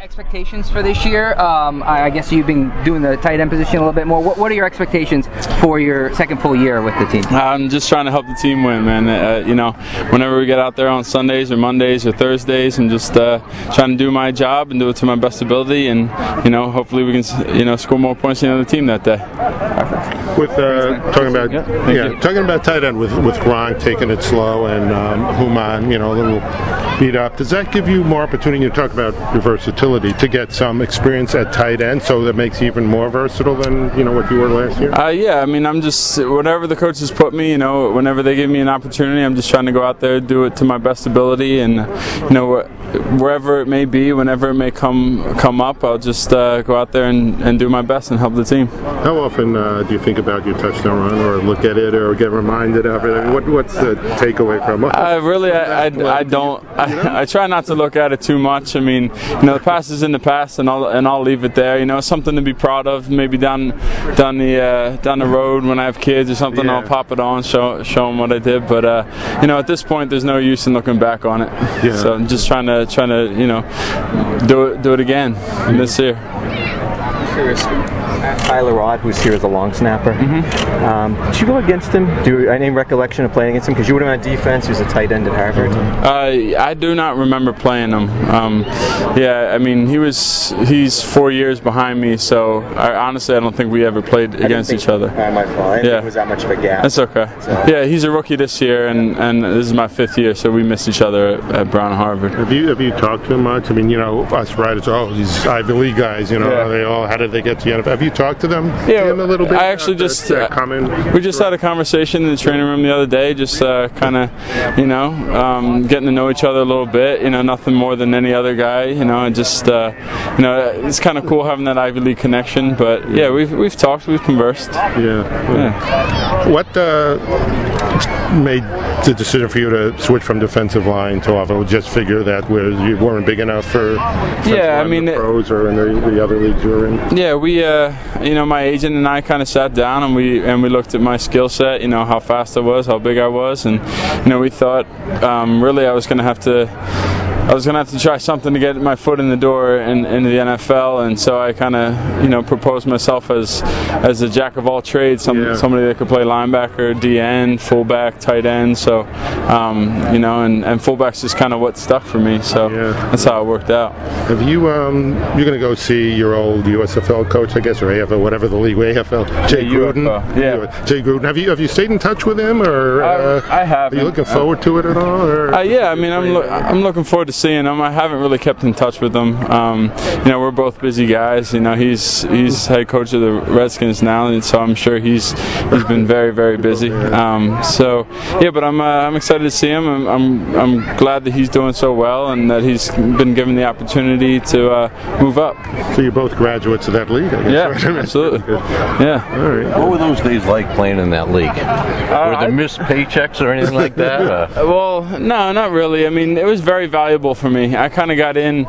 Expectations for this year? I guess you've been doing the tight end position a little bit more. What are your expectations for your second full year with the team? I'm just trying to help the team win, man. Whenever we get out there on Sundays or Mondays or Thursdays, I'm just trying to do my job and do it to my best ability, and hopefully we can score more points than the other team that day. With talking about tight end with Gronk taking it slow and Human, a little beat up. Does that give you more opportunity to talk about your versatility to get some experience at tight end, so that makes you even more versatile than what you were last year? I'm just whatever the coaches put me. Whenever they give me an opportunity, I'm just trying to go out there, do it to my best ability, and wherever it may be, whenever it may come up, I'll just go out there and do my best and help the team. How often do you think about your touchdown run, or look at it, or get reminded of it? What's the takeaway from it? I don't. I try not to look at it too much. The past is in the past, and I'll leave it there. It's something to be proud of. Maybe down the road when I have kids or something, I'll pop it on, show them what I did. But at this point, there's no use in looking back on it. Yeah. So I'm just trying to do it again this year. I'm curious. Tyler Rod, who's here as a long snapper. Did you go against him? Do you have any recollection of playing against him? Because you would have been on defense. He was a tight end at Harvard. I do not remember playing him. He's 4 years behind me, so honestly I don't think we ever played against each other. My fault. I didn't think it was that much of a gap. That's okay. So. Yeah, he's a rookie this year, and this is my 5th year, so we missed each other at Brown and Harvard. Have you talked to him much? Us writers, these Ivy League guys, how did they get to the NFL? Have you talked to them? Yeah, a little bit. I actually we just had a conversation in the training room the other day, just getting to know each other a little bit. Nothing more than any other guy. And just it's kind of cool having that Ivy League connection. But yeah, we've talked, we've conversed. Yeah. What made the decision for you to switch from defensive line to offense? Just figure that you weren't big enough for the pros or in the other leagues you were in. Yeah, we my agent and I kind of sat down and we looked at my skill set, how fast I was, how big I was, and we thought really I was going to have to try something to get my foot in the door in the NFL, and so I kind of proposed myself as a jack of all trades, somebody that could play linebacker, D-end, fullback, tight end. So and fullback's just kind of what stuck for me. So that's how it worked out. Have you you're going to go see your old USFL coach, I guess, or AFL, whatever the league, AFL, Jay Gruden? Jay Gruden. Have you stayed in touch with him, or I have. Are you looking forward to it at all? Or? I'm looking forward to seeing him. I haven't really kept in touch with him. We're both busy guys. He's head coach of the Redskins now, and so I'm sure he's been very, very busy. But I'm excited to see him. I'm glad that he's doing so well and that he's been given the opportunity to move up. So you're both graduates of that league, I guess. Yeah, right? Absolutely. Yeah. All right. What were those days like playing in that league? Were there missed paychecks or anything like that? Well, no, not really. It was very valuable for me. I kind of got in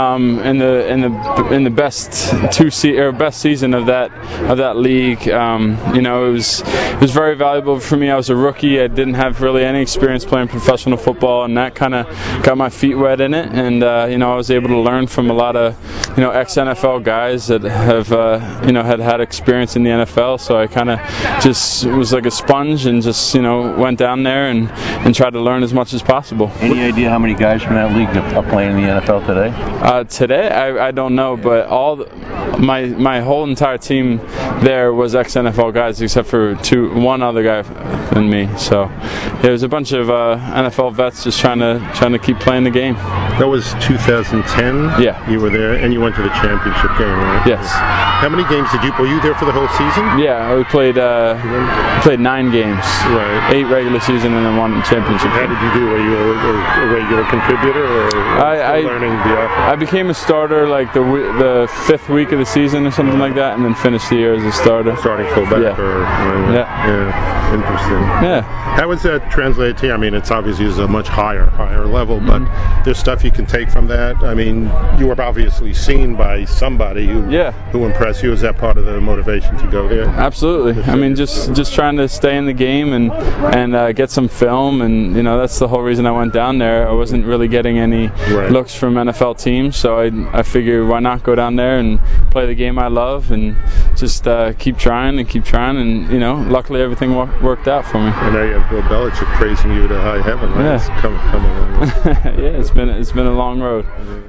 the best season of that league. It was very valuable for me. I was a rookie. I didn't have really any experience playing professional football, and that kind of got my feet wet in it. And I was able to learn from a lot of ex-NFL guys that have had experience in the NFL. So I kind of just was like a sponge and just went down there and tried to learn as much as possible. Any idea how many guys from that league are playing in the NFL today? Today, I don't know, but my whole entire team there was ex-NFL guys, except for one other guy than me. So there was a bunch of NFL vets just trying to keep playing the game. That was 2010. Yeah, you were there, and you went to the championship game, right? Yes. How many games were you there for the whole season? Yeah, we played 9 games. Right. 8 regular season and then 1 championship. How did you do? Were you a regular contributor, or learning the offense? I became a starter like the 5th week of the season or something like that, and then finished the year as a starter. Starting fullback. Yeah. Interesting. Yeah. How does that translate to you? It's obviously a much higher level, but there's stuff you can take from that. You were obviously seen seen by somebody who impressed you. Is that part of the motivation to go here? Absolutely. I mean, just trying to stay in the game and get some film, and that's the whole reason I went down there. I wasn't really getting any looks from NFL teams, so I figured why not go down there and play the game I love and just keep trying, and luckily everything worked out for me. I know you have Bill Belichick praising you to high heaven. Right? Yeah, it's come along. yeah, it's been a long road.